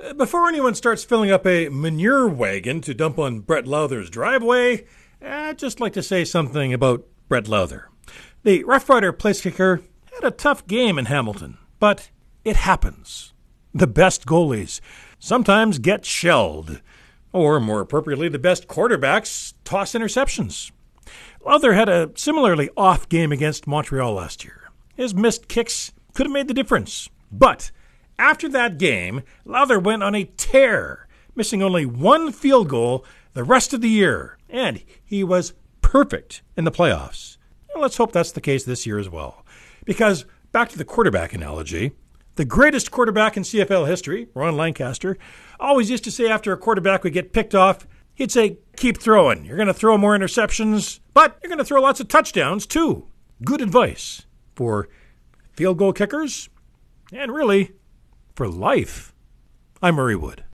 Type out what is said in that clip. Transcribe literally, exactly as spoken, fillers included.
Before anyone starts filling up a manure wagon to dump on Brett Lowther's driveway, I'd just like to say something about Brett Lowther. The Rough Rider place kicker had a tough game in Hamilton, but it happens. The best goalies sometimes get shelled, or more appropriately, the best quarterbacks toss interceptions. Lowther had a similarly off game against Montreal last year. His missed kicks could have made the difference, but after that game, Lowther went on a tear, missing only one field goal the rest of the year, and he was perfect in the playoffs. And let's hope that's the case this year as well. Because, back to the quarterback analogy, the greatest quarterback in C F L history, Ron Lancaster, always used to say after a quarterback would get picked off, he'd say, keep throwing. You're going to throw more interceptions, but you're going to throw lots of touchdowns too. Good advice for field goal kickers and really for life. I'm Murray Wood.